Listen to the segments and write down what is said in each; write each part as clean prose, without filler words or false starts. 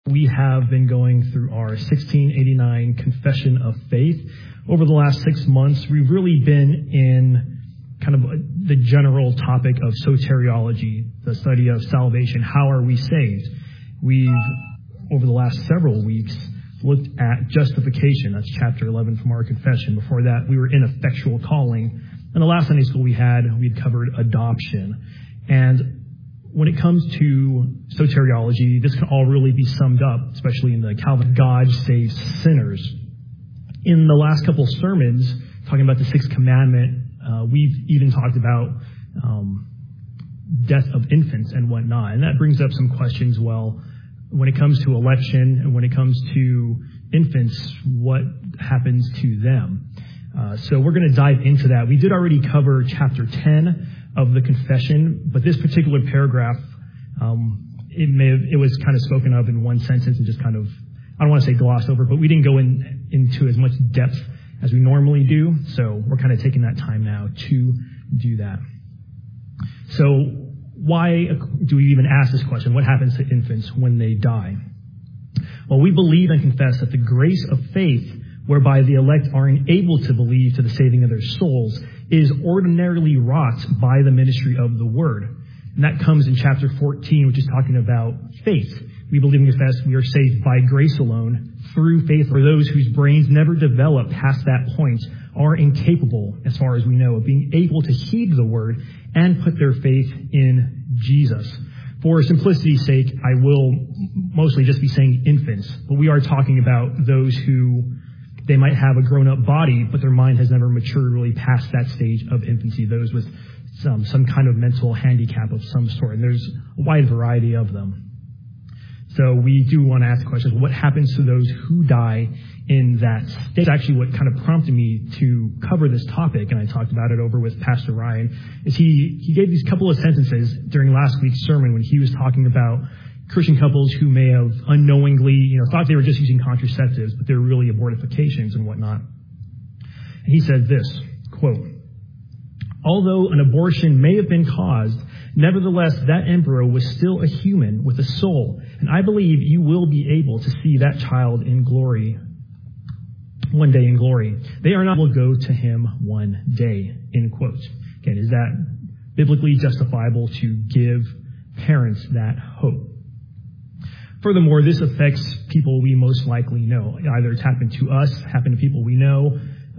We have been going through our 1689 Confession of Faith. Over the last 6 months, we've really been in kind of the general topic of soteriology, the study of salvation. How are we saved? We've, over the last several weeks, looked at justification. That's chapter 11 from our confession. Before that, we were in effectual calling. And the last Sunday school we'd covered adoption. And when it comes to soteriology, this can all really be summed up, especially in the Calvin, God saves sinners. In the last couple sermons, talking about the sixth commandment, we've even talked about death of infants and whatnot. And that brings up some questions. Well, when it comes to election and when it comes to infants, what happens to them? So we're going to dive into that. We did already cover chapter 10 of the confession, but this particular paragraph, it was kind of spoken of in one sentence and just kind of, I don't want to say glossed over, but we didn't go into as much depth as we normally do. So we're kind of taking that time now to do that. So why do we even ask this question? What happens to infants when they die? Well, we believe and confess that the grace of faith, whereby the elect are enabled to believe to the saving of their souls, is ordinarily wrought by the ministry of the Word. And that comes in chapter 14, which is talking about faith. We believe and confess we are saved by grace alone, through faith. For those whose brains never develop past that point are incapable, as far as we know, of being able to heed the Word and put their faith in Jesus. For simplicity's sake, I will mostly just be saying infants, but we are talking about those who they might have a grown-up body, but their mind has never matured really past that stage of infancy, those with some kind of mental handicap of some sort. And there's a wide variety of them. So we do want to ask the question, what happens to those who die in that state? That's actually what kind of prompted me to cover this topic, and I talked about it over with Pastor Ryan, is he gave these couple of sentences during last week's sermon when he was talking about Christian couples who may have unknowingly, thought they were just using contraceptives, but they're really abortifications and whatnot. And he said this, quote, "Although an abortion may have been caused, nevertheless that embryo was still a human with a soul, and I believe you will be able to see that child in glory, one day in glory. They are not will go to him one day," end quote. Again, is that biblically justifiable to give parents that hope? Furthermore, this affects people we most likely know. Either it's happened to us, happened to people we know,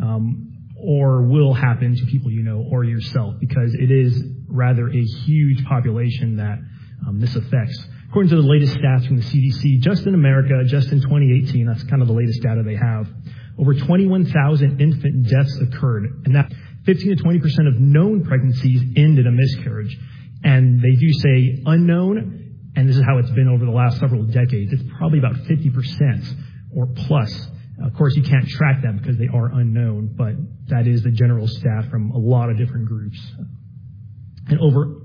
or will happen to people you know or yourself, because it is rather a huge population that this affects. According to the latest stats from the CDC, just in America, just in 2018, that's kind of the latest data they have, over 21,000 infant deaths occurred, and that 15 to 20% of known pregnancies ended a miscarriage. And they do say unknown, and this is how it's been over the last several decades. It's probably about 50% or plus. Of course, you can't track them because they are unknown, but that is the general stat from a lot of different groups. And over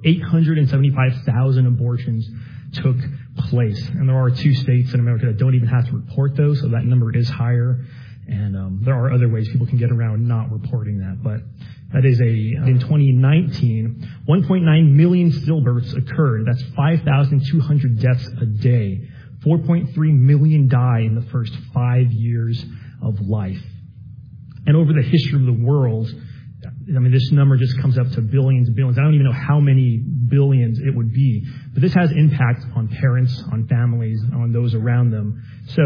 875,000 abortions took place. And there are 2 states in America that don't even have to report those, so that number is higher. And there are other ways people can get around not reporting that. But that is in 2019, 1.9 million stillbirths occurred. That's 5,200 deaths a day. 4.3 million die in the first 5 years of life. And over the history of the world, this number just comes up to billions and billions. I don't even know how many billions it would be. But this has impact on parents, on families, on those around them.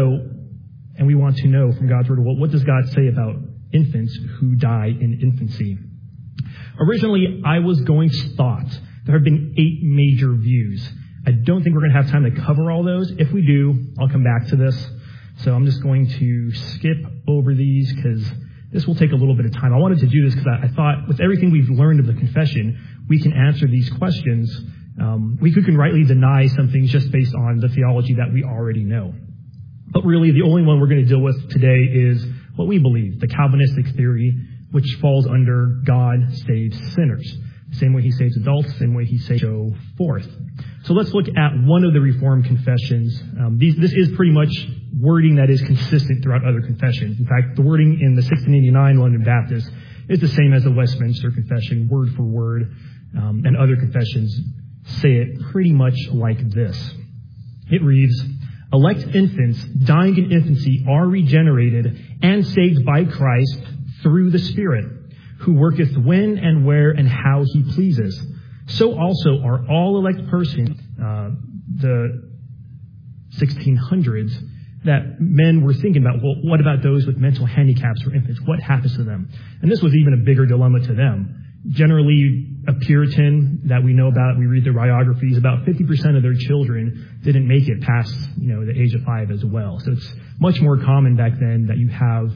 And we want to know from God's Word, what does God say about infants who die in infancy? Originally, I was going to thought there have been 8 major views. I don't think we're going to have time to cover all those. If we do, I'll come back to this. So I'm just going to skip over these because this will take a little bit of time. I wanted to do this because I thought with everything we've learned of the confession, we can answer these questions. We can rightly deny some things just based on the theology that we already know. But really, the only one we're going to deal with today is what we believe, the Calvinistic theory, which falls under God saves sinners. Same way he saves adults, same way he saves so forth. So let's look at one of the Reformed confessions. This is pretty much wording that is consistent throughout other confessions. In fact, the wording in the 1689 London Baptist is the same as the Westminster Confession, word for word, and other confessions say it pretty much like this. It reads, Elect infants dying in infancy are regenerated and saved by Christ through the Spirit, who worketh when and where and how he pleases. So also are all elect persons, the 1600s, that men were thinking about, well, what about those with mental handicaps for infants? What happens to them? And this was even a bigger dilemma to them. Generally, a Puritan that we know about, we read their biographies, about 50% of their children didn't make it past, the age of 5 as well. So it's much more common back then that you have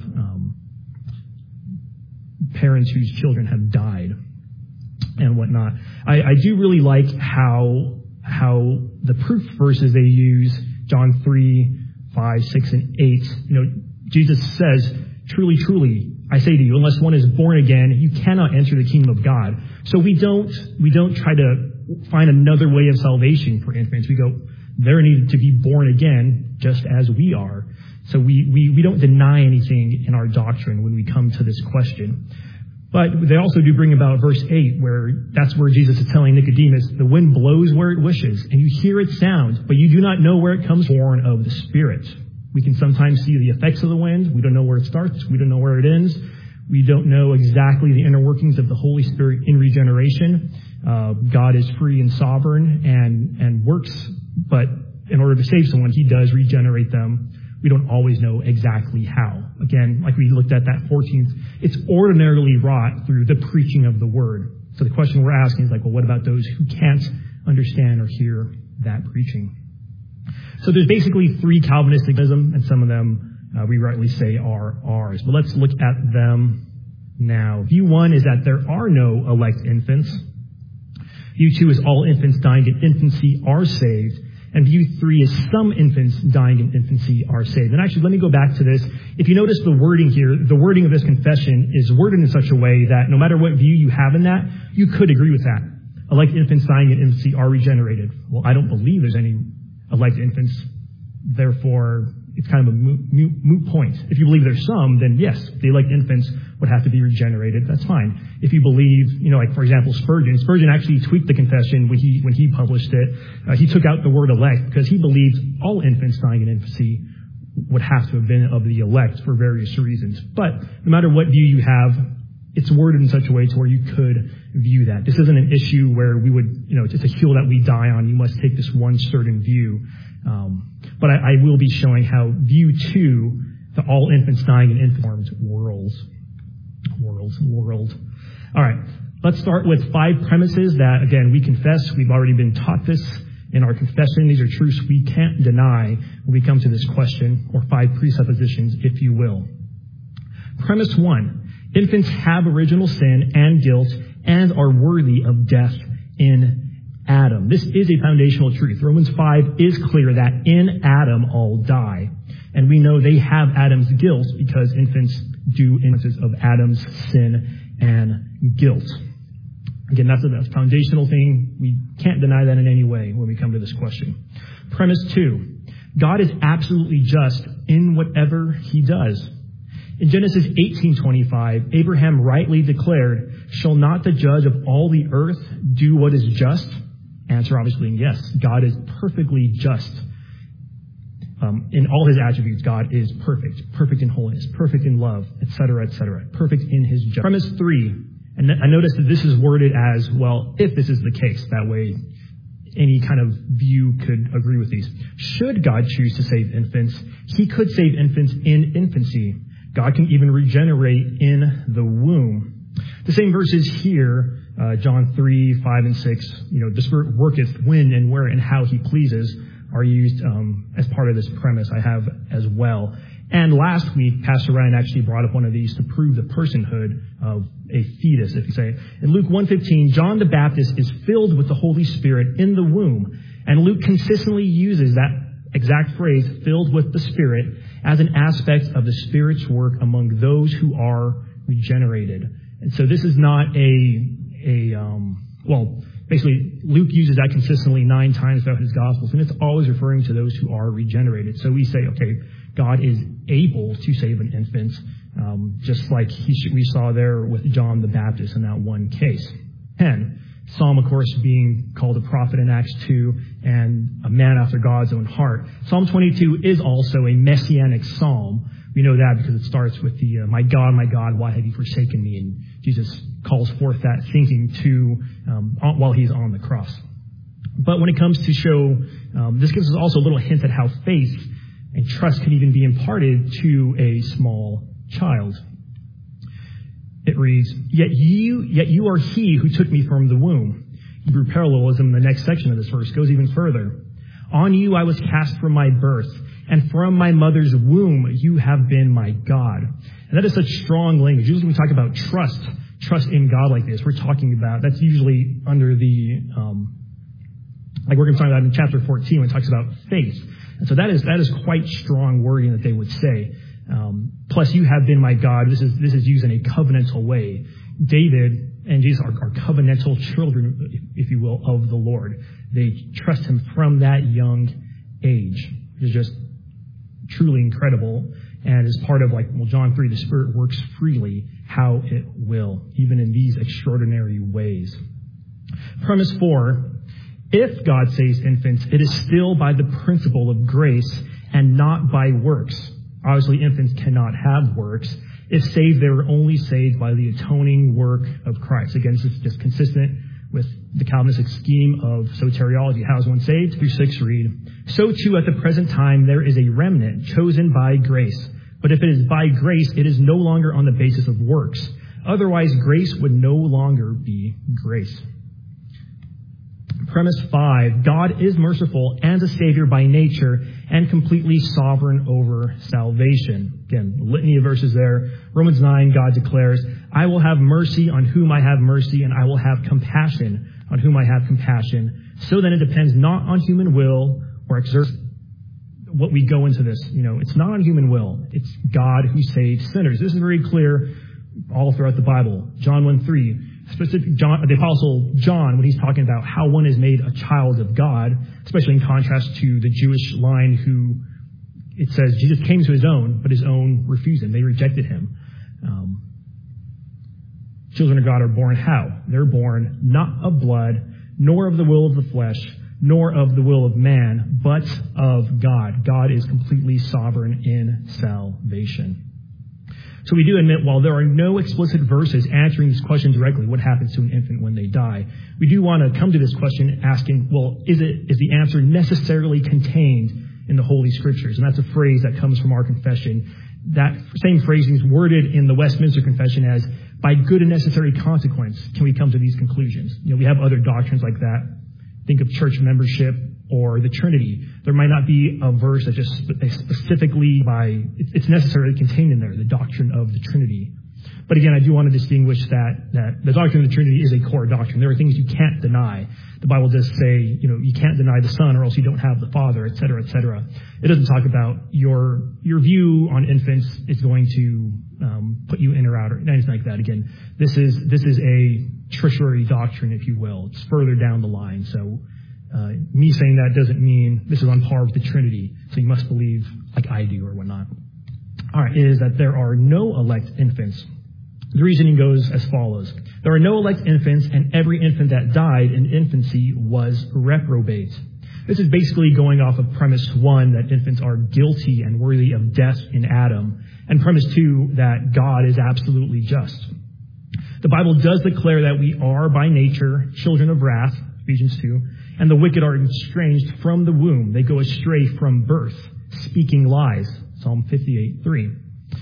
parents whose children have died and whatnot. I do really like how the proof verses they use, John 3, 5, 6, and 8, Jesus says, truly, truly, I say to you, unless one is born again, you cannot enter the kingdom of God. So we don't try to find another way of salvation for infants. We go, they're needed to be born again just as we are. So we don't deny anything in our doctrine when we come to this question. But they also do bring about verse 8, where that's where Jesus is telling Nicodemus, the wind blows where it wishes, and you hear its sound, but you do not know where it comes born of the Spirit. We can sometimes see the effects of the wind. We don't know where it starts. We don't know where it ends. We don't know exactly the inner workings of the Holy Spirit in regeneration. God is free and sovereign and works, but in order to save someone, he does regenerate them. We don't always know exactly how. Again, like we looked at that 14th, it's ordinarily wrought through the preaching of the word. So the question we're asking is what about those who can't understand or hear that preaching? So there's basically 3 Calvinistic-ism, and some of them we rightly say are ours. But let's look at them now. View 1 is that there are no elect infants. View 2 is all infants dying in infancy are saved. And view 3 is some infants dying in infancy are saved. And actually, let me go back to this. If you notice the wording here, the wording of this confession is worded in such a way that no matter what view you have in that, you could agree with that. Elect infants dying in infancy are regenerated. Well, I don't believe there's any elect infants. Therefore, it's kind of a moot point. If you believe there's some, then yes, the elect infants would have to be regenerated. That's fine. If you believe, for example, Spurgeon actually tweaked the confession when he published it. He took out the word elect because he believed all infants dying in infancy would have to have been of the elect for various reasons. But no matter what view you have, it's worded in such a way to where you could view that. This isn't an issue where we would, it's a hill that we die on. You must take this one certain view. But I will be showing how view 2, the all infants dying in infants, world. All right. Let's start with 5 premises that, again, we confess. We've already been taught this in our confession. These are truths we can't deny when we come to this question, or 5 presuppositions, if you will. Premise 1, infants have original sin and guilt and are worthy of death in Adam. This is a foundational truth. Romans 5 is clear that in Adam all die. And we know they have Adam's guilt because infants do instances of Adam's sin and guilt. Again, that's a foundational thing. We can't deny that in any way when we come to this question. Premise 2, God is absolutely just in whatever he does. In Genesis 18:25, Abraham rightly declared, "Shall not the judge of all the earth do what is just?" Answer obviously yes. God is perfectly just. In all his attributes, God is perfect in holiness, perfect in love, etc., perfect in his justice. Premise 3, and I notice that this is worded as, well, if this is the case, that way any kind of view could agree with these. Should God choose to save infants, he could save infants in infancy. God can even regenerate in the womb. The same verses here, John 3, 5, and 6, the Spirit worketh when and where and how he pleases, are used as part of this premise I have as well. And last week, Pastor Ryan actually brought up one of these to prove the personhood of a fetus, if you say it. In Luke 1:15, John the Baptist is filled with the Holy Spirit in the womb. And Luke consistently uses that exact phrase, filled with the Spirit, as an aspect of the Spirit's work among those who are regenerated. And so this is not basically, Luke uses that consistently 9 times throughout his Gospels, and it's always referring to those who are regenerated. So we say, okay, God is able to save an infant, just like we saw there with John the Baptist in that one case. 10, Psalm, of course, being called a prophet in Acts 2 and a man after God's own heart. Psalm 22 is also a messianic psalm. We know that because it starts with the, my God, why have you forsaken me? And Jesus calls forth that thinking while he's on the cross. But when it comes to show, this gives us also a little hint at how faith and trust can even be imparted to a small child. It reads, yet you are he who took me from the womb. Hebrew parallelism in the next section of this verse goes even further. On you I was cast from my birth, and from my mother's womb you have been my God. And that is such strong language. Usually when we talk about trust in God like this, we're talking about, that's usually under the, like we're going to talk about in chapter 14 when it talks about faith. And so that is quite strong wording that they would say. Plus, you have been my God. This is used in a covenantal way. David and Jesus are covenantal children, if you will, of the Lord. They trust him from that young age. It's just truly incredible. And as part of John 3, the Spirit works freely how it will, even in these extraordinary ways. Premise 4, if God saves infants, it is still by the principle of grace and not by works. Obviously, infants cannot have works. If saved, they were only saved by the atoning work of Christ. Again, this is just consistent with the Calvinistic scheme of soteriology. How is one saved? Through 6 read, so too at the present time there is a remnant chosen by grace. But if it is by grace, it is no longer on the basis of works. Otherwise, grace would no longer be grace. Premise 5, God is merciful and a Savior by nature and completely sovereign over salvation. Again, litany of verses there. Romans 9, God declares, I will have mercy on whom I have mercy, and I will have compassion on whom I have compassion. So then it depends not on human will or exertion. What we go into this, it's not on human will. It's God who saves sinners. This is very clear all throughout the Bible. John 1:3. The Apostle John, when he's talking about how one is made a child of God, especially in contrast to the Jewish line who, it says, Jesus came to his own, but his own refused him. They rejected him. Children of God are born how? They're born not of blood, nor of the will of the flesh, nor of the will of man, but of God. God is completely sovereign in salvation. So we do admit, while there are no explicit verses answering this question directly, what happens to an infant when they die, we do want to come to this question asking, well, is the answer necessarily contained in the Holy Scriptures? And that's a phrase that comes from our confession. That same phrasing is worded in the Westminster Confession as, by good and necessary consequence, can we come to these conclusions? We have other doctrines like that. Think of church membership or the Trinity. There might not be a verse that just specifically it's necessarily contained in there, the doctrine of the Trinity. But again, I do want to distinguish that the doctrine of the Trinity is a core doctrine. There are things you can't deny. The Bible does say, you can't deny the Son or else you don't have the Father, et cetera, et cetera. It doesn't talk about your view on infants is going to put you in or out or anything like that. Again, this is a tertiary doctrine, if you will. It's further down the line. So me saying that doesn't mean this is on par with the Trinity. So you must believe like I do or whatnot. All right, is that there are no elect infants. The reasoning goes as follows. There are no elect infants, and every infant that died in infancy was reprobate. This is basically going off of premise 1, that infants are guilty and worthy of death in Adam, and premise 2, that God is absolutely just. The Bible does declare that we are by nature children of wrath, Ephesians 2, and the wicked are estranged from the womb. They go astray from birth, speaking lies, Psalm 58:3.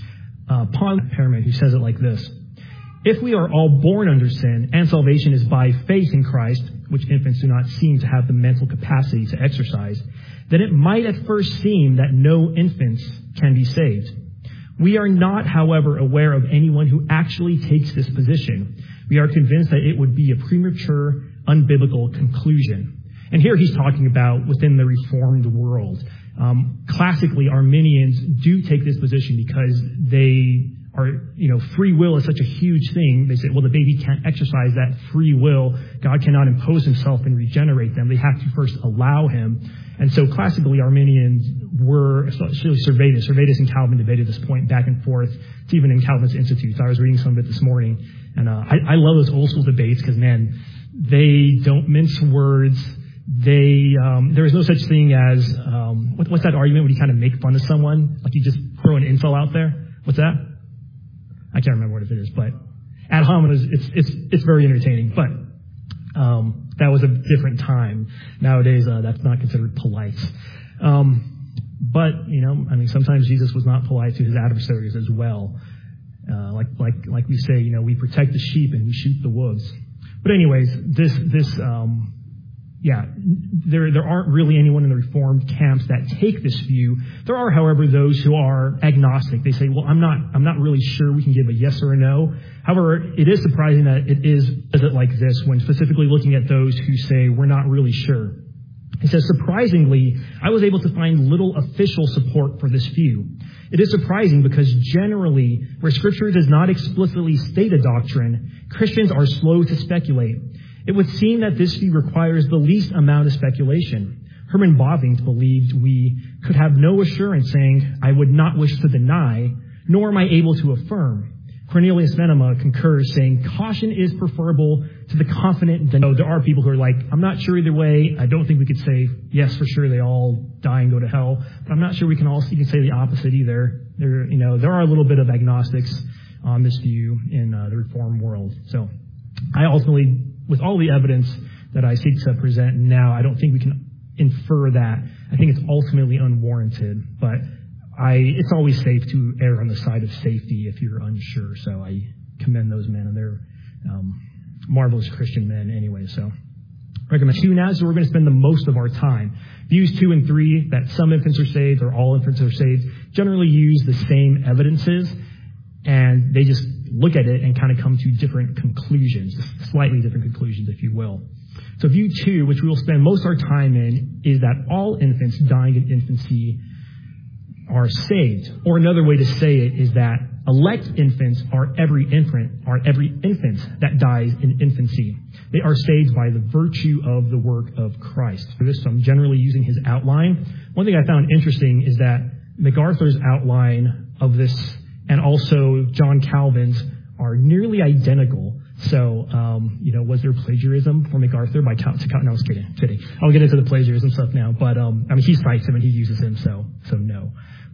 Paul Parament, who says it like this: if we are all born under sin, and salvation is by faith in Christ, which infants do not seem to have the mental capacity to exercise, then it might at first seem that no infants can be saved. We are not, however, aware of anyone who actually takes this position. We are convinced that it would be a premature, unbiblical conclusion. And here he's talking about within the Reformed world. Classically, Arminians do take this position because they are, free will is such a huge thing. They say, well, the baby can't exercise that free will. God cannot impose himself and regenerate them. They have to first allow him. And so classically, Arminians were, especially Servetus and Calvin debated this point back and forth. It's even in Calvin's Institutes. I was reading some of it this morning. And I love those old school debates because, man, They don't mince words. There is no such thing as, what's that argument when you kind of make fun of someone? Like you just throw an insult out there? What's that? I can't remember what it is, but ad hominem, it's very entertaining. But that was a different time. Nowadays, that's not considered polite. But, sometimes Jesus was not polite to his adversaries as well. Like we say, we protect the sheep and we shoot the wolves. But anyways, there aren't really anyone in the Reformed camps that take this view. There are, however, those who are agnostic. They say, well, I'm not really sure we can give a yes or a no. However, it is surprising that it is like this when specifically looking at those who say we're not really sure. It says, surprisingly, I was able to find little official support for this view. It is surprising because generally, where Scripture does not explicitly state a doctrine, Christians are slow to speculate. It would seem that this view requires the least amount of speculation. Herman Bavinck believed we could have no assurance, saying, I would not wish to deny, nor am I able to affirm. Cornelius Venema concurs, saying, caution is preferable to the confident. There are people who are like, I'm not sure either way. I don't think we could say, yes, for sure, they all die and go to hell. But I'm not sure we can also even say the opposite either. There are a little bit of agnostics on this view in the Reformed world. So I ultimately, with all the evidence that I seek to present now, I don't think we can infer that. I think it's ultimately unwarranted, but it's always safe to err on the side of safety if you're unsure. So I commend those men, and they're marvelous Christian men anyway. So recommend 2 now, so we're going to spend the most of our time. Views 2 and 3, that some infants are saved or all infants are saved, generally use the same evidences, and they just look at it and kind of come to different conclusions, slightly different conclusions, if you will. So view 2, which we will spend most of our time in, is that all infants dying in infancy are saved. Or another way to say it is that elect infants are every infant that dies in infancy. They are saved by the virtue of the work of Christ. For this, I'm generally using his outline. One thing I found interesting is that MacArthur's outline of this and also John Calvin's are nearly identical. So, was there plagiarism for MacArthur by Calvin? No, I was kidding. I'll get into the plagiarism stuff now. But, he cites him and he uses him, so no.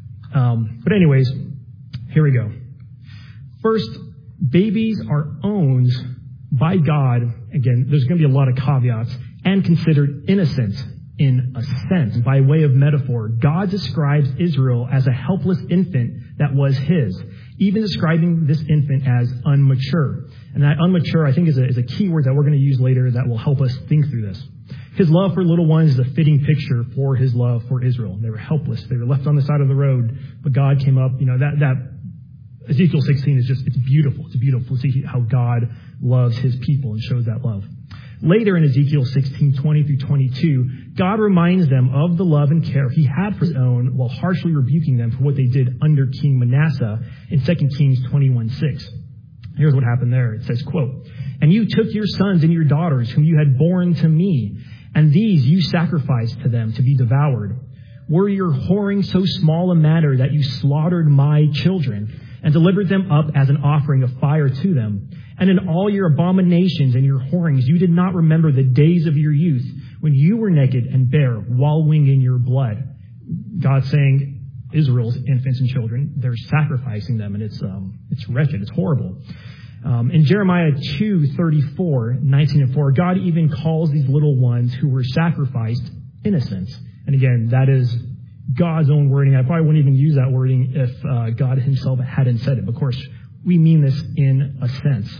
But anyways, here we go. First, babies are owned by God. Again, there's going to be a lot of caveats, and considered innocent in a sense. By way of metaphor, God describes Israel as a helpless infant that was his, even describing this infant as unmature. And that unmature, I think, is a key word that we're going to use later that will help us think through this. His love for little ones is a fitting picture for his love for Israel. They were helpless. They were left on the side of the road, but God came up. That Ezekiel 16 is it's beautiful. It's beautiful to see how God loves his people and shows that love. Later in Ezekiel 16, 20 through 22, God reminds them of the love and care he had for his own while harshly rebuking them for what they did under King Manasseh in 2 Kings 21:6. Here's what happened there. It says, quote, "And you took your sons and your daughters whom you had borne to me, and these you sacrificed to them to be devoured. Were your whoring so small a matter that you slaughtered my children and delivered them up as an offering of fire to them? And in all your abominations and your whorings, you did not remember the days of your youth when you were naked and bare, wallowing in your blood." God saying, Israel's infants and children, they're sacrificing them, and it's wretched, it's horrible. In Jeremiah 2:34, 19 and 4, God even calls these little ones who were sacrificed innocent. And again, that is God's own wording. I probably wouldn't even use that wording if God himself hadn't said it. Of course, we mean this in a sense.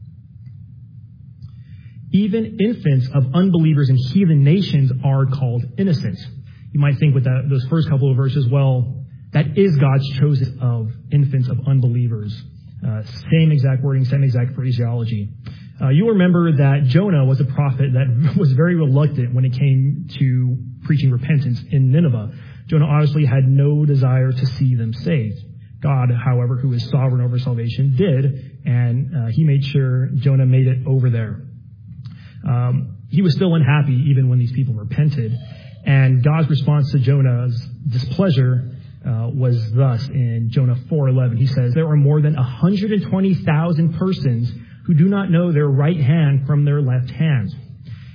Even infants of unbelievers in heathen nations are called innocent. You might think with those first couple of verses, well, that is God's chosen of infants of unbelievers. Same exact wording, same exact phraseology. You'll remember that Jonah was a prophet that was very reluctant when it came to preaching repentance in Nineveh. Jonah obviously had no desire to see them saved. God, however, who is sovereign over salvation, did, and he made sure Jonah made it over there. He was still unhappy even when these people repented, and God's response to Jonah's displeasure was thus in Jonah 4:11. He says, "There are more than 120,000 persons who do not know their right hand from their left hand."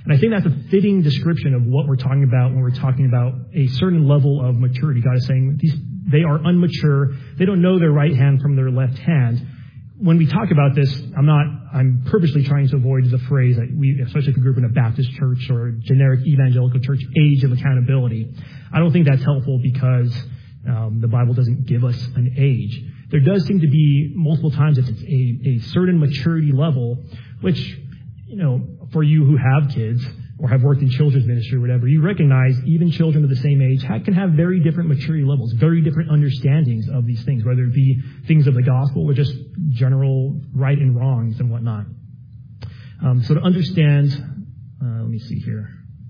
And I think that's a fitting description of what we're talking about when we're talking about a certain level of maturity. God is saying they are unmature. They don't know their right hand from their left hand. When we talk about this, I'm purposely trying to avoid the phrase that we, especially if we grew up in a Baptist church or a generic evangelical church, age of accountability. I don't think that's helpful because the Bible doesn't give us an age. There does seem to be multiple times that it's a certain maturity level, which, for you who have kids or have worked in children's ministry or whatever, you recognize even children of the same age can have very different maturity levels, very different understandings of these things, whether it be things of the gospel or just general right and wrongs and whatnot. So to understand, let me see here.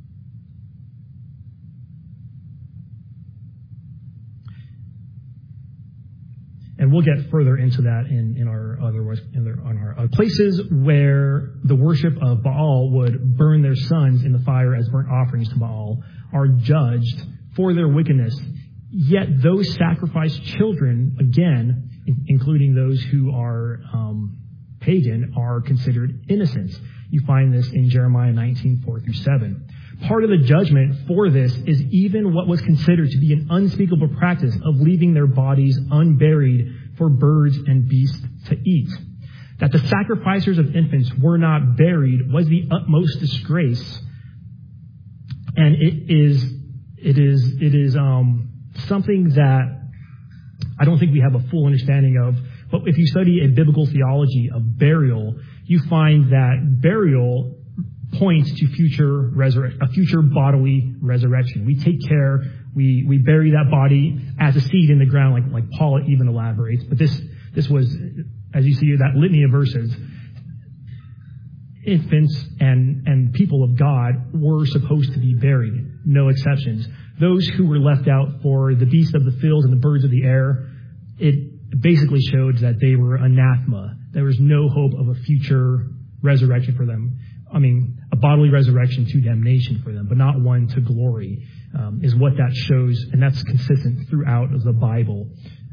And we'll get further into that in our places where the worship of Baal would burn their sons in the fire as burnt offerings to Baal are judged for their wickedness. Yet those sacrificed children, again, including those who are pagan, are considered innocent. You find this in Jeremiah 19:4-7. Part of the judgment for this is even what was considered to be an unspeakable practice of leaving their bodies unburied for birds and beasts to eat. That the sacrificers of infants were not buried was the utmost disgrace, and it is something that I don't think we have a full understanding of. But if you study a biblical theology of burial, you find that burial points to a future bodily resurrection. We take care, we bury that body as a seed in the ground, like Paul even elaborates. But this was, as you see that litany of verses, infants and people of God were supposed to be buried, no exceptions. Those who were left out for the beasts of the fields and the birds of the air, it basically showed that they were anathema. There was no hope of a future resurrection for them. A bodily resurrection to damnation for them, but not one to glory, is what that shows, and that's consistent throughout the Bible.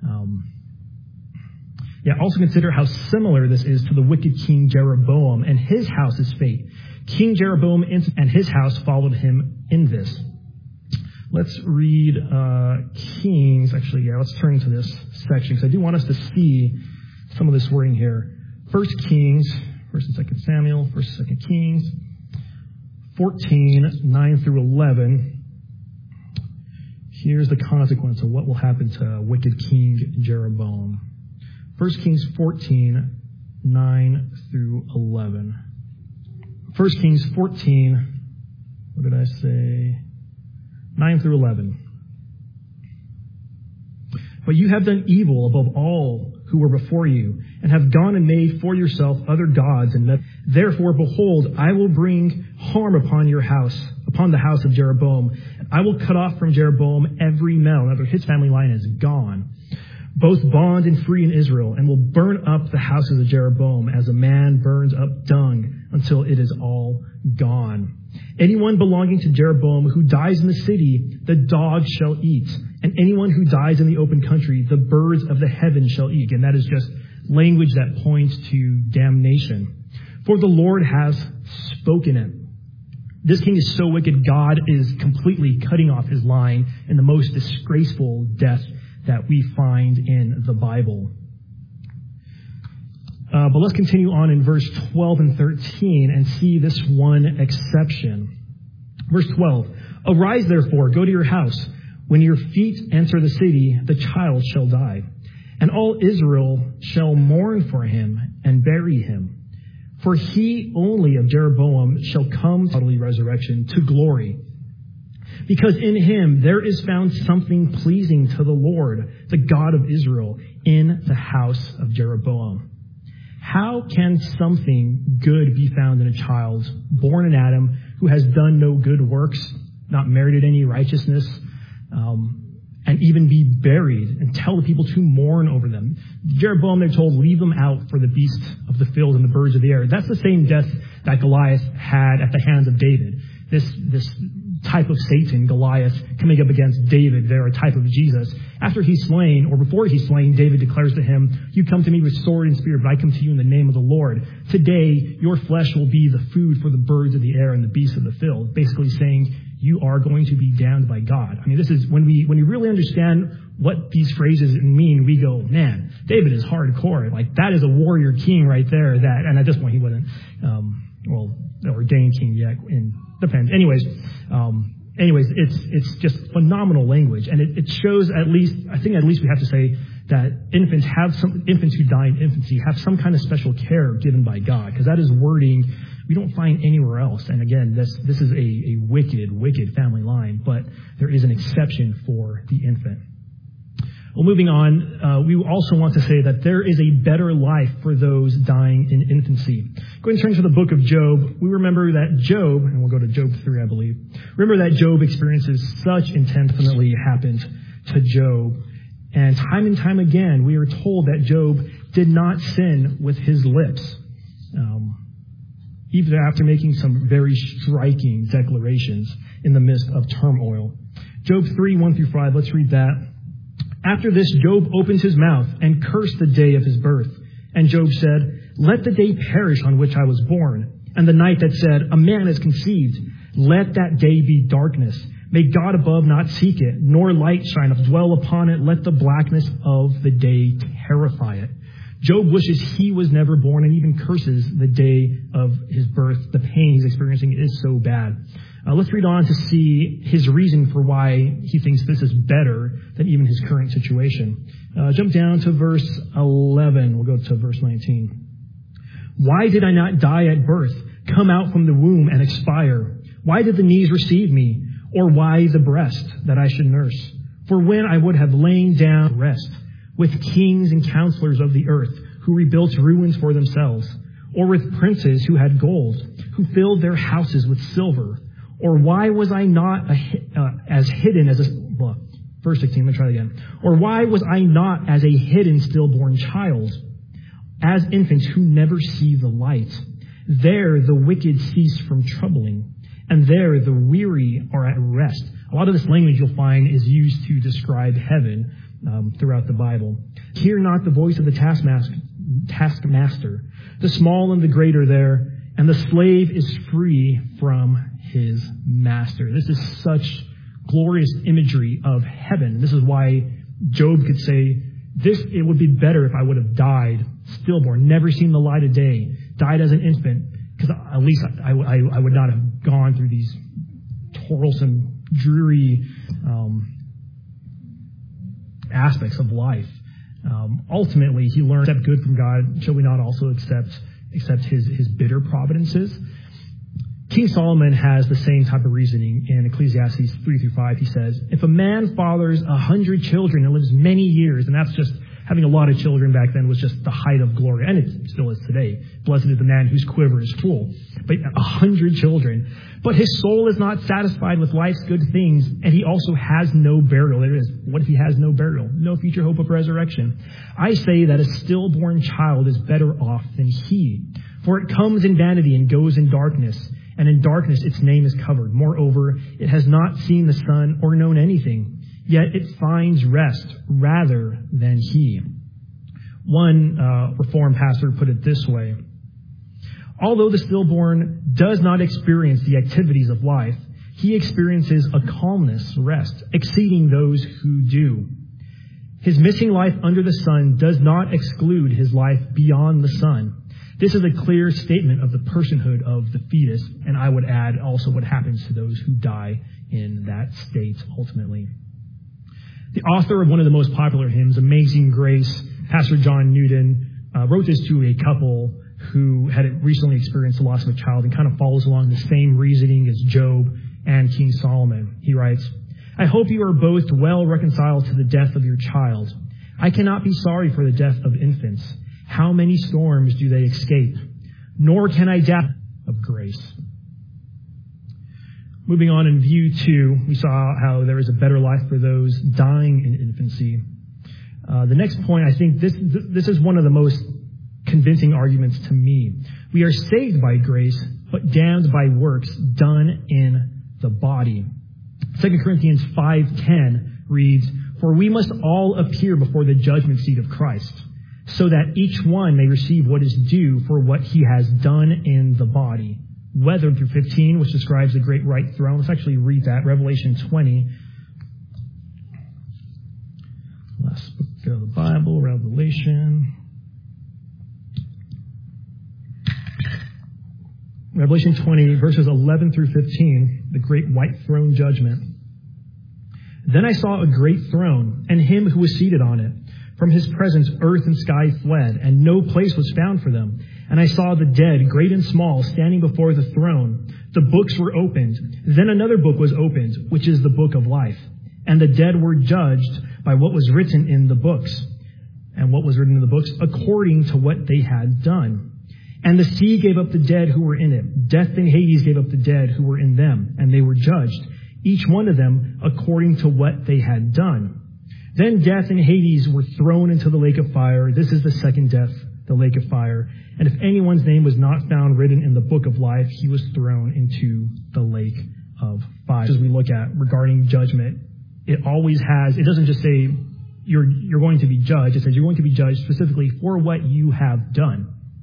Also consider how similar this is to the wicked King Jeroboam and his house's fate. King Jeroboam and his house followed him in this. Let's read Kings. Let's turn to this section, because I do want us to see some of this wording here. 1 Kings, 1 and 2 Samuel, 1 and 2 Kings, 14, 9-11. Here's the consequence of what will happen to wicked King Jeroboam. 1 Kings 14, 9-11. 1 Kings 14, what did I say? 9-11. But you have done evil above all who were before you, and have gone and made for yourself other gods, and therefore, behold, I will bring harm upon your house, upon the house of Jeroboam. I will cut off from Jeroboam every male. In other words, his family line is gone, both bond and free in Israel, and will burn up the houses of Jeroboam as a man burns up dung until it is all gone. Anyone belonging to Jeroboam who dies in the city, the dogs shall eat. And anyone who dies in the open country, the birds of the heavens shall eat. And that is just language that points to damnation. For the Lord has spoken it. This king is so wicked, God is completely cutting off his line in the most disgraceful death that we find in the Bible. But let's continue on in verse 12 and 13 and see this one exception. Verse 12, arise therefore, go to your house. When your feet enter the city, the child shall die. And all Israel shall mourn for him and bury him. For he only of Jeroboam shall come to bodily resurrection to glory. Because in him there is found something pleasing to the Lord, the God of Israel, in the house of Jeroboam. How can something good be found in a child born in Adam who has done no good works, not merited any righteousness, and even be buried and tell the people to mourn over them? Jeroboam, they're told, leave them out for the beasts of the field and the birds of the air. That's the same death that Goliath had at the hands of David. This type of Satan, Goliath, coming up against David. They're a type of Jesus. After he's slain, or before he's slain, David declares to him, "You come to me with sword and spear, but I come to you in the name of the Lord. Today, your flesh will be the food for the birds of the air and the beasts of the field." Basically saying, you are going to be damned by God. I mean, this is when we really understand what these phrases mean, we go, man, David is hardcore. Like, that is a warrior king right there. And at this point, he wasn't, the ordained king yet. Depends. Anyways, it's just phenomenal language, and it shows at least we have to say that infants who die in infancy have some kind of special care given by God, because that is wording we don't find anywhere else. And again, this is a wicked family line, but there is an exception for the infant. Well, moving on, we also want to say that there is a better life for those dying in infancy. Go ahead and turn to the book of Job. We remember that Job, and we'll go to Job 3, I believe. Remember that Job experiences such intensely happened to Job. And time again, we are told that Job did not sin with his lips, even after making some very striking declarations in the midst of turmoil. Job 3, 1 through 5, let's read that. After this, Job opened his mouth and cursed the day of his birth. And Job said, "Let the day perish on which I was born, and the night that said, a man is conceived. Let that day be darkness. May God above not seek it, nor light shine dwell upon it. Let the blackness of the day terrify it." Job wishes he was never born and even curses the day of his birth. The pain he's experiencing is so bad. Let's read on to see his reason for why he thinks this is better than even his current situation. Jump down to verse 11. We'll go to verse 19. "Why did I not die at birth, come out from the womb and expire? Why did the knees receive me, or why the breast that I should nurse? For when I would have lain down to rest, with kings and counselors of the earth, who rebuilt ruins for themselves, or with princes who had gold, who filled their houses with silver. Or why was I not as hidden as verse 16, let me try it again. Or why was I not as a hidden stillborn child, as infants who never see the light? There the wicked cease from troubling, and there the weary are at rest." A lot of this language you'll find is used to describe heaven throughout the Bible. "Hear not the voice of the taskmaster. The small and the great are there, and the slave is free from his master." This is such glorious imagery of heaven. This is why Job could say, it would be better if I would have died stillborn, never seen the light of day, died as an infant, because at least I would not have gone through these toilsome, dreary aspects of life. Ultimately, he learned to accept good from God. Shall we not also accept his bitter providences? King Solomon has the same type of reasoning in Ecclesiastes 3 through 5. He says, "If a man fathers 100 children and lives many years," and that's just having a lot of children back then was just the height of glory, and it still is today. "Blessed is the man whose quiver is full." But 100 children. "But his soul is not satisfied with life's good things, and he also has no burial." There it is. What if he has no burial? No future hope of resurrection. "I say that a stillborn child is better off than he. For it comes in vanity and goes in darkness, and in darkness its name is covered. Moreover, it has not seen the sun or known anything, yet it finds rest rather than he." One Reformed pastor put it this way: "Although the stillborn does not experience the activities of life, he experiences a calmness, rest, exceeding those who do. His missing life under the sun does not exclude his life beyond the sun. This is a clear statement of the personhood of the fetus," and I would add also what happens to those who die in that state ultimately. The author of one of the most popular hymns, Amazing Grace, Pastor John Newton, wrote this to a couple who had recently experienced the loss of a child, and kind of follows along the same reasoning as Job and King Solomon. He writes, "I hope you are both well reconciled to the death of your child. I cannot be sorry for the death of infants. How many storms do they escape? Nor can I doubt of grace." Moving on in view 2, we saw how there is a better life for those dying in infancy. The next point, I think this is one of the most convincing arguments to me. We are saved by grace, but damned by works done in the body. 2 Corinthians 5:10 reads, "For we must all appear before the judgment seat of Christ, so that each one may receive what is due for what he has done in the body." Whether through 15, which describes the great white throne. Let's actually read that. Revelation 20. Last book of the Bible, Revelation. Revelation 20, verses 11 through 15, the great white throne judgment. "Then I saw a great throne, and him who was seated on it. From his presence earth and sky fled, and no place was found for them. And I saw the dead, great and small, standing before the throne. The books were opened. Then another book was opened, which is the book of life. And the dead were judged by what was written in the books. And what was written in the books, according to what they had done. And the sea gave up the dead who were in it. Death and Hades gave up the dead who were in them, and they were judged, each one of them according to what they had done. Then death and Hades were thrown into the lake of fire. This is the second death, the lake of fire. And if anyone's name was not found written in the book of life, he was thrown into the lake of fire." As we look at regarding judgment, it always has, it doesn't just say you're going to be judged. It says you're going to be judged specifically for what you have done.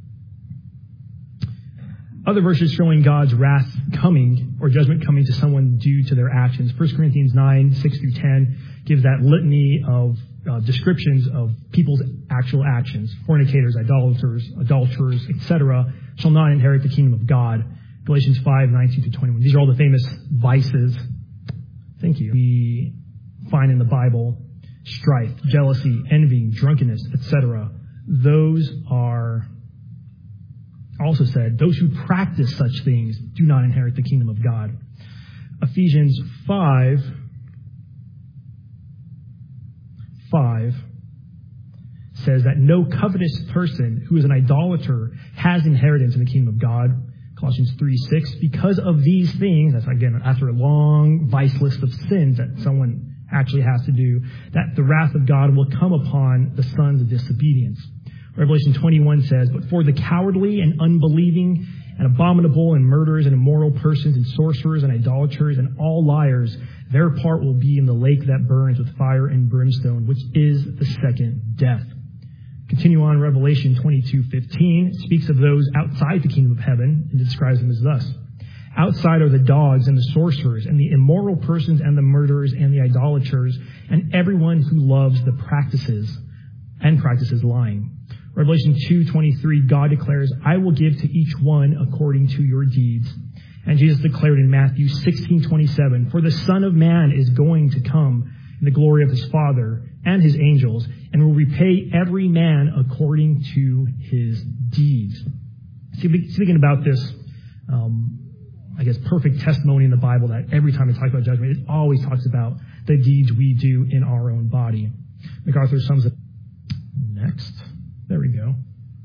Other verses showing God's wrath coming or judgment coming to someone due to their actions. 1 Corinthians 9, 6 through 10 gives that litany of descriptions of people's actual actions. Fornicators, adulterers, etc. shall not inherit the kingdom of God. Galatians 5, 19 through 21. These are all the famous vices. Thank you. We find in the Bible strife, jealousy, envy, drunkenness, etc. Those are also said, those who practice such things do not inherit the kingdom of God. Ephesians 5 says that no covetous person who is an idolater has inheritance in the kingdom of God. Colossians 3:6, because of these things, that's again after a long vice list of sins that someone actually has to do, that the wrath of God will come upon the sons of disobedience. Revelation 21 says, "But for the cowardly and unbelieving and abominable and murderers and immoral persons and sorcerers and idolaters and all liars, their part will be in the lake that burns with fire and brimstone, which is the second death." Continue on, Revelation 22:15 speaks of those outside the kingdom of heaven and describes them as thus. "Outside are the dogs and the sorcerers and the immoral persons and the murderers and the idolaters and everyone who loves the practices lying." Revelation 2:23, God declares, "I will give to each one according to your deeds." And Jesus declared in Matthew 16:27, "For the Son of Man is going to come in the glory of his Father and his angels, and will repay every man according to his deeds." Speaking about this, perfect testimony in the Bible that every time it talks about judgment, it always talks about the deeds we do in our own body. MacArthur sums it next. There we go.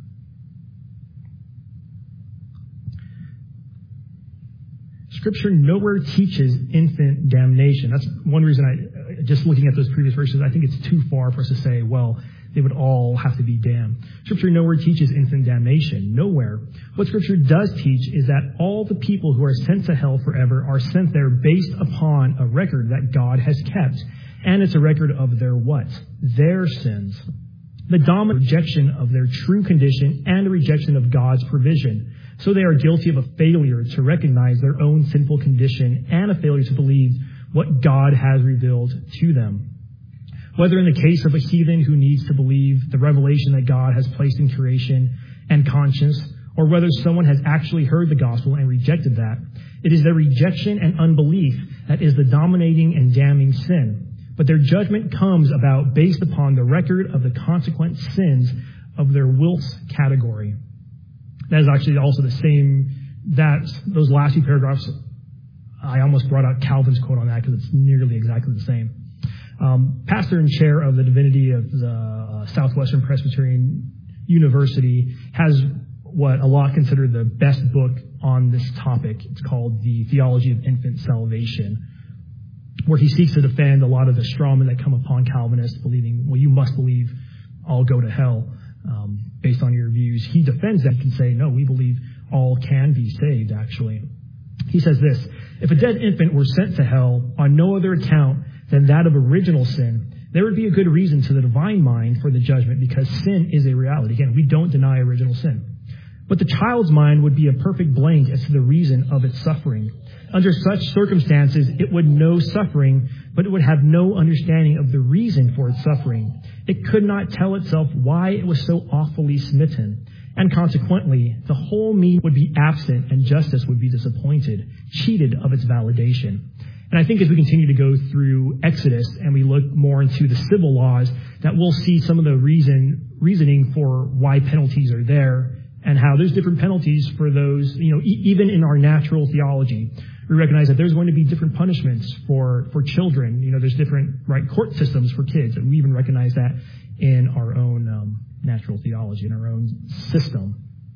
Scripture nowhere teaches infant damnation. That's one reason just looking at those previous verses, I think it's too far for us to say, well, they would all have to be damned. Scripture nowhere teaches infant damnation. Nowhere. What Scripture does teach is that all the people who are sent to hell forever are sent there based upon a record that God has kept. And it's a record of their what? Their sins. The dominant rejection of their true condition and a rejection of God's provision. So they are guilty of a failure to recognize their own sinful condition and a failure to believe what God has revealed to them. Whether in the case of a heathen who needs to believe the revelation that God has placed in creation and conscience, or whether someone has actually heard the gospel and rejected that, it is their rejection and unbelief that is the dominating and damning sin. But their judgment comes about based upon the record of the consequent sins of their wills category. That is actually also the same, those last few paragraphs, I almost brought out Calvin's quote on that because it's nearly exactly the same. Pastor and chair of the divinity of the Southwestern Presbyterian University has what a lot consider the best book on this topic. It's called The Theology of Infant Salvation, where he seeks to defend a lot of the strawmen that come upon Calvinists believing, well, you must believe all go to hell based on your views. He defends that and can say, no, we believe all can be saved, actually. He says this, If a dead infant were sent to hell on no other account than that of original sin, there would be a good reason to the divine mind for the judgment, because sin is a reality. Again, we don't deny original sin. But the child's mind would be a perfect blank as to the reason of its suffering. Under such circumstances, it would know suffering, but it would have no understanding of the reason for its suffering. It could not tell itself why it was so awfully smitten. And consequently, the whole meaning would be absent and justice would be disappointed, cheated of its validation. And I think as we continue to go through Exodus and we look more into the civil laws, that we'll see some of the reasoning for why penalties are there and how there's different penalties for those, even in our natural theology. We recognize that there's going to be different punishments for children. There's different court systems for kids, and we even recognize that in our own natural theology, in our own system.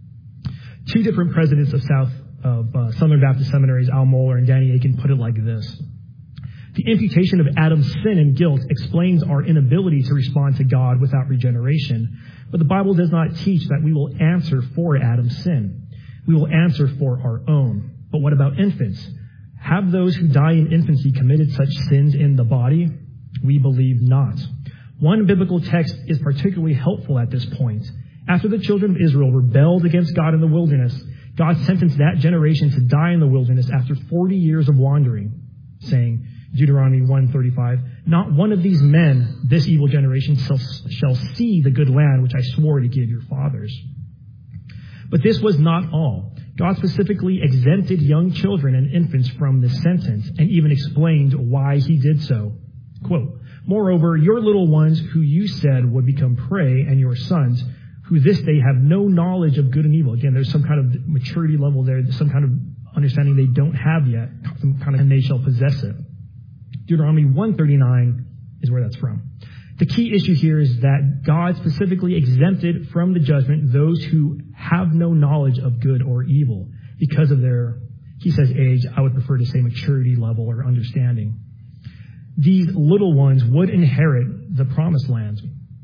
Two different presidents of Southern Baptist Seminaries, Al Mohler and Danny Akin, put it like this: the imputation of Adam's sin and guilt explains our inability to respond to God without regeneration, but the Bible does not teach that we will answer for Adam's sin. We will answer for our own. But what about infants? Have those who die in infancy committed such sins in the body? We believe not. One biblical text is particularly helpful at this point. After the children of Israel rebelled against God in the wilderness, God sentenced that generation to die in the wilderness after 40 years of wandering, saying, Deuteronomy 1:35, not one of these men, this evil generation, shall see the good land which I swore to give your fathers. But this was not all. God specifically exempted young children and infants from this sentence and even explained why he did so. Quote, moreover, your little ones who you said would become prey, and your sons, who this day have no knowledge of good and evil. Again, there's some kind of maturity level there, some kind of understanding they don't have yet, and they shall possess it. Deuteronomy 1:39 is where that's from. The key issue here is that God specifically exempted from the judgment those who have no knowledge of good or evil because of their, he says age, I would prefer to say maturity level or understanding. These little ones would inherit the promised land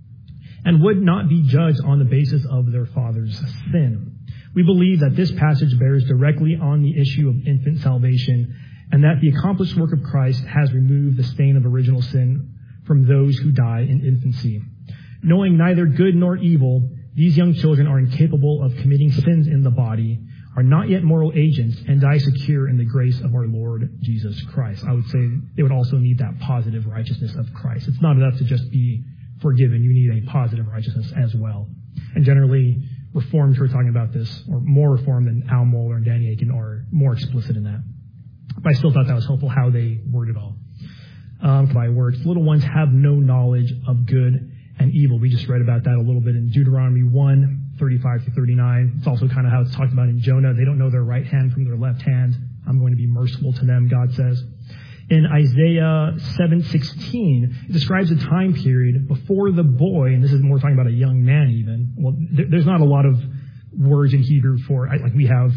and would not be judged on the basis of their father's sin. We believe that this passage bears directly on the issue of infant salvation, and that the accomplished work of Christ has removed the stain of original sin from those who die in infancy. Knowing neither good nor evil, these young children are incapable of committing sins in the body, are not yet moral agents, and die secure in the grace of our Lord Jesus Christ. I would say they would also need that positive righteousness of Christ. It's not enough to just be forgiven. You need a positive righteousness as well. And generally, Reformed who are talking about this, or more Reformed than Al Mohler and Danny Akin, are more explicit in that. But I still thought that was helpful how they word it all. By words, little ones have no knowledge of good and evil. We just read about that a little bit in Deuteronomy 1:35-39. It's also kind of how it's talked about in Jonah. They don't know their right hand from their left hand. I'm going to be merciful to them, God says. In Isaiah 7:16, it describes a time period before the boy, and this is more talking about a young man even. Well, there's not a lot of words in Hebrew for, like we have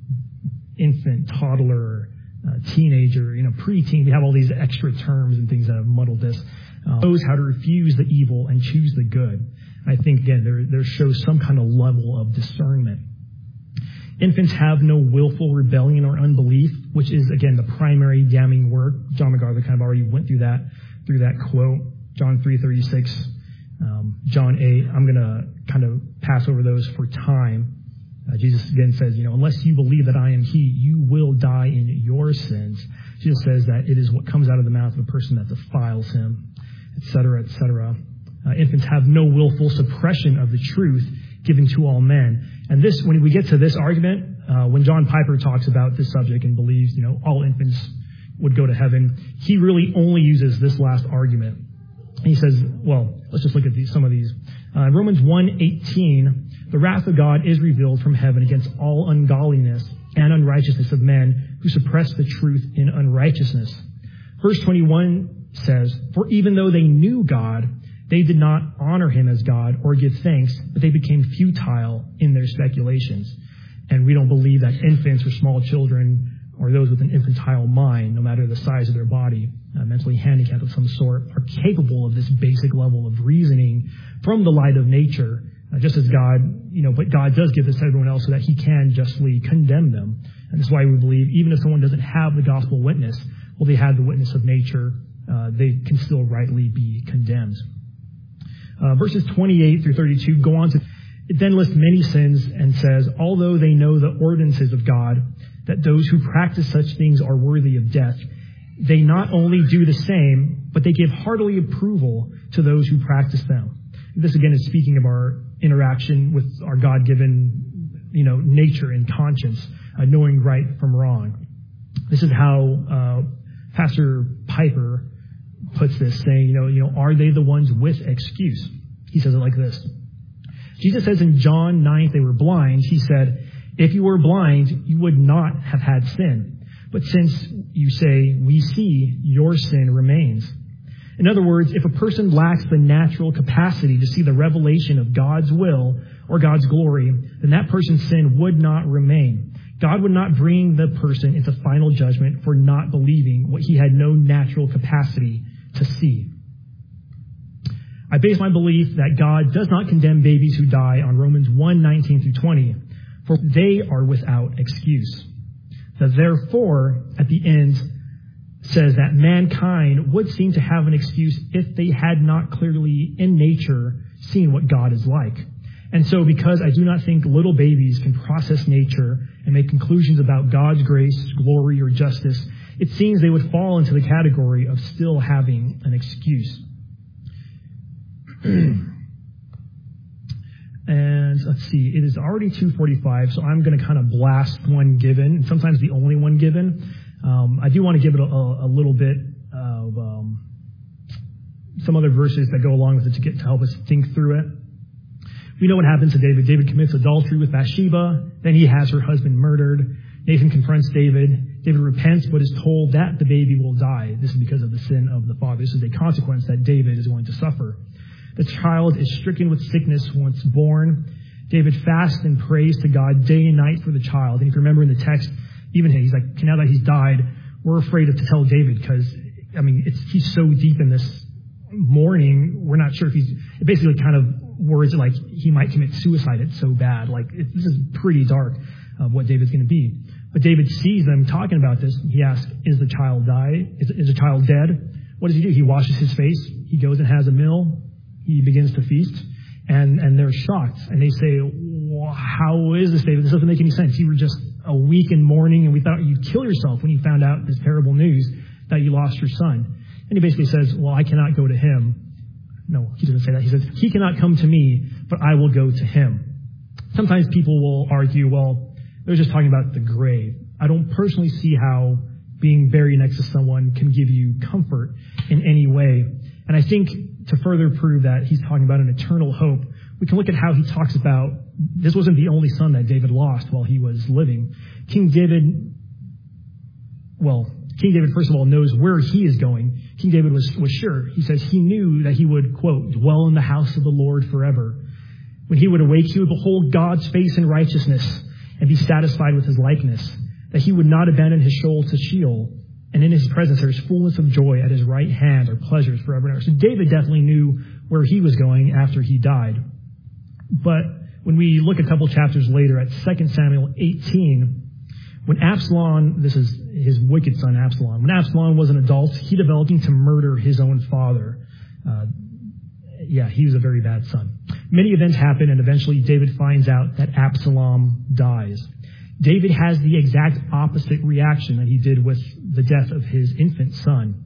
infant, toddler, teenager, preteen. We have all these extra terms and things that have muddled this. Knows how to refuse the evil and choose the good. I think, again, there shows some kind of level of discernment. Infants have no willful rebellion or unbelief, which is, again, the primary damning work. John MacArthur kind of already went through that quote. John 3:36, John 8. I'm going to kind of pass over those for time. Jesus again says, unless you believe that I am he, you will die in your sins. Jesus says that it is what comes out of the mouth of a person that defiles him, etc., etc. Infants have no willful suppression of the truth given to all men. And this, when we get to this argument, when John Piper talks about this subject and believes, all infants would go to heaven, he really only uses this last argument. And he says, well, let's just look at some of these. Romans 1:18, the wrath of God is revealed from heaven against all ungodliness and unrighteousness of men who suppress the truth in unrighteousness. Verse 21 says, for even though they knew God, they did not honor him as God or give thanks, but they became futile in their speculations. And we don't believe that infants or small children or those with an infantile mind, no matter the size of their body, mentally handicapped of some sort, are capable of this basic level of reasoning from the light of nature, just as God, but God does give this to everyone else so that he can justly condemn them. And that's why we believe even if someone doesn't have the gospel witness, well, they have the witness of nature, they can still rightly be condemned. Verses 28 through 32 go on to, it then lists many sins and says, although they know the ordinances of God, that those who practice such things are worthy of death, they not only do the same, but they give heartily approval to those who practice them. This again is speaking of our interaction with our God-given, nature and conscience, knowing right from wrong. This is how Pastor Piper puts this, saying, are they the ones with excuse? He says it like this. Jesus says in John 9, they were blind. He said, if you were blind, you would not have had sin. But since you say, we see, your sin remains. In other words, if a person lacks the natural capacity to see the revelation of God's will or God's glory, then that person's sin would not remain. God would not bring the person into final judgment for not believing what he had no natural capacity to see. I base my belief that God does not condemn babies who die on Romans 1:19 through 20, for they are without excuse. The therefore at the end says that mankind would seem to have an excuse if they had not clearly in nature seen what God is like. And so because I do not think little babies can process nature and make conclusions about God's grace, glory, or justice, it seems they would fall into the category of still having an excuse. And let's see, it is already 2:45, so I'm going to kind of blast one given, sometimes the only one given. I do want to give it a little bit of some other verses that go along with it to help us think through it. We know what happens to David. David commits adultery with Bathsheba. Then he has her husband murdered. Nathan confronts David. David repents, but is told that the baby will die. This is because of the sin of the father. This is a consequence that David is going to suffer. The child is stricken with sickness once born. David fasts and prays to God day and night for the child. And if you remember in the text, even he's like, now that he's died, we're afraid to tell David because, he's so deep in this mourning. We're not sure if it basically kind of words like he might commit suicide. It's so bad. This is pretty dark of what David's going to be. But David sees them talking about this. He asks, is the child is the child dead? What does he do? He washes his face. He goes and has a meal. He begins to feast, and they're shocked. And they say, well, how is this, David? This doesn't make any sense. You were just a week in mourning, and we thought you'd kill yourself when you found out this terrible news that you lost your son. And he basically says, well, I cannot go to him. No, he doesn't say that. He says, he cannot come to me, but I will go to him. Sometimes people will argue, well, they're just talking about the grave. I don't personally see how being buried next to someone can give you comfort in any way. And I think to further prove that he's talking about an eternal hope, we can look at how he talks about, this wasn't the only son that David lost while he was living. King David, first of all, knows where he is going. King David was sure. He says he knew that he would, quote, dwell in the house of the Lord forever. When he would awake, he would behold God's face in righteousness and be satisfied with his likeness, that he would not abandon his soul to Sheol. And in his presence, there is fullness of joy. At his right hand are pleasures forever and ever. So David definitely knew where he was going after he died. But when we look a couple chapters later at 2 Samuel 18, when Absalom, this is his wicked son Absalom, when Absalom was an adult, he developed to murder his own father. He was a very bad son. Many events happen, and eventually David finds out that Absalom dies. David has the exact opposite reaction that he did with the death of his infant son.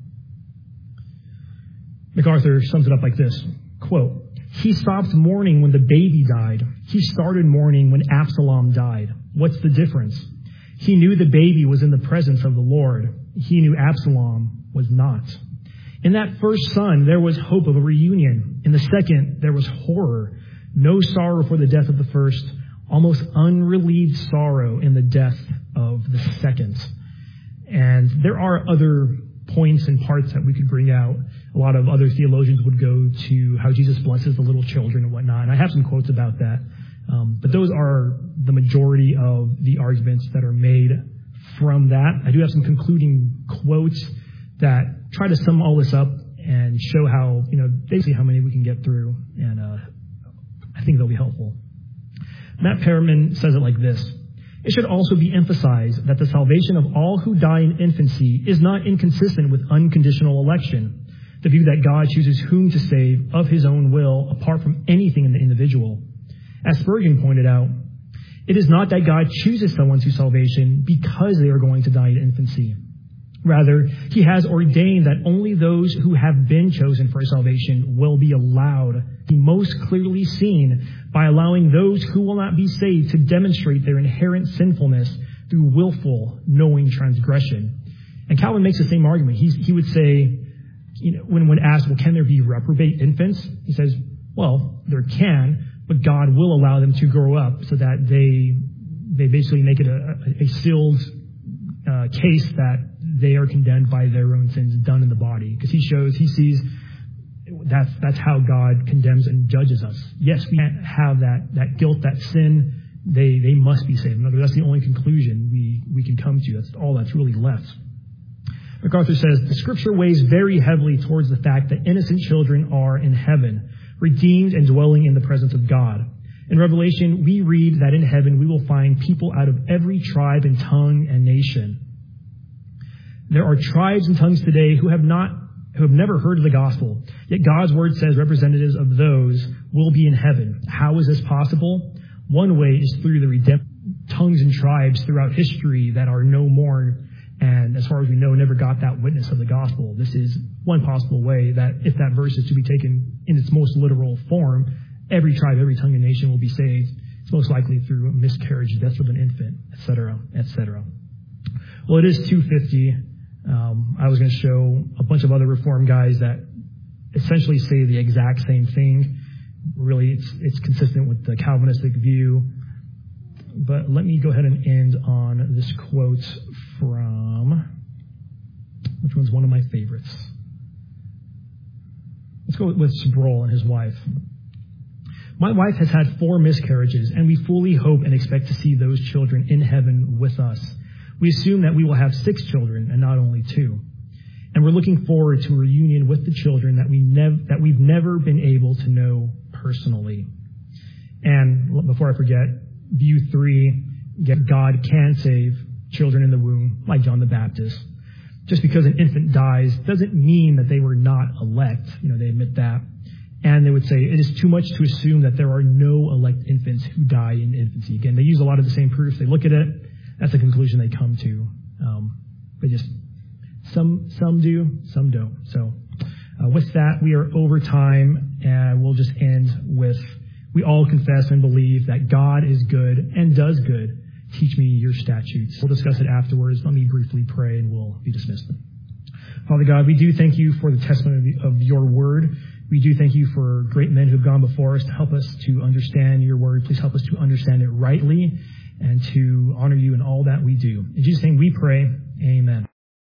MacArthur sums it up like this, quote, he stopped mourning when the baby died. He started mourning when Absalom died. What's the difference? He knew the baby was in the presence of the Lord. He knew Absalom was not. In that first son, there was hope of a reunion. In the second, there was horror. No sorrow for the death of the first, almost unrelieved sorrow in the death of the second. And there are other points and parts that we could bring out. A lot of other theologians would go to how Jesus blesses the little children and whatnot. And I have some quotes about that. But those are the majority of the arguments that are made from that. I do have some concluding quotes that try to sum all this up and show how, basically how many we can get through. And I think they'll be helpful. Matt Perriman says it like this. It should also be emphasized that the salvation of all who die in infancy is not inconsistent with unconditional election, the view that God chooses whom to save of his own will apart from anything in the individual. As Spurgeon pointed out, it is not that God chooses someone to salvation because they are going to die in infancy. Rather, he has ordained that only those who have been chosen for salvation will be allowed, be most clearly seen by allowing those who will not be saved to demonstrate their inherent sinfulness through willful, knowing transgression. And Calvin makes the same argument. He would say, when asked, well, can there be reprobate infants? He says, well, there can, but God will allow them to grow up so that they basically make it a sealed case that they are condemned by their own sins done in the body. Because he sees that's how God condemns and judges us. Yes, we can't have that guilt, that sin. They must be saved. That's the only conclusion we can come to. That's all that's really left. MacArthur says, the scripture weighs very heavily towards the fact that innocent children are in heaven, redeemed and dwelling in the presence of God. In Revelation, we read that in heaven we will find people out of every tribe and tongue and nation. There are tribes and tongues today who have never heard of the gospel, yet God's word says representatives of those will be in heaven. How is this possible? One way is through the tongues and tribes throughout history that are no more, and as far as we know, never got that witness of the gospel. This is one possible way that if that verse is to be taken in its most literal form, every tribe, every tongue and nation will be saved. It's most likely through miscarriage, death of an infant, etc., etc. Well, it is 2:50. I was going to show a bunch of other Reformed guys that essentially say the exact same thing. Really, it's consistent with the Calvinistic view. But let me go ahead and end on this quote from, which one's one of my favorites? Let's go with Sproul and his wife. My wife has had 4 miscarriages, and we fully hope and expect to see those children in heaven with us. We assume that we will have 6 children and not only 2. And we're looking forward to a reunion with the children that we've never been able to know personally. And before I forget, view 3, God can save children in the womb, like John the Baptist. Just because an infant dies doesn't mean that they were not elect. They admit that. And they would say it is too much to assume that there are no elect infants who die in infancy. Again, they use a lot of the same proofs. They look at it. That's the conclusion they come to. But just some do, some don't. So with that, we are over time, and we'll just end with, we all confess and believe that God is good and does good. Teach me your statutes. We'll discuss it afterwards. Let me briefly pray, and we'll be dismissed. Father God, we do thank you for the testimony of your word. We do thank you for great men who have gone before us to help us to understand your word. Please help us to understand it rightly and to honor you in all that we do. In Jesus' name we pray, amen.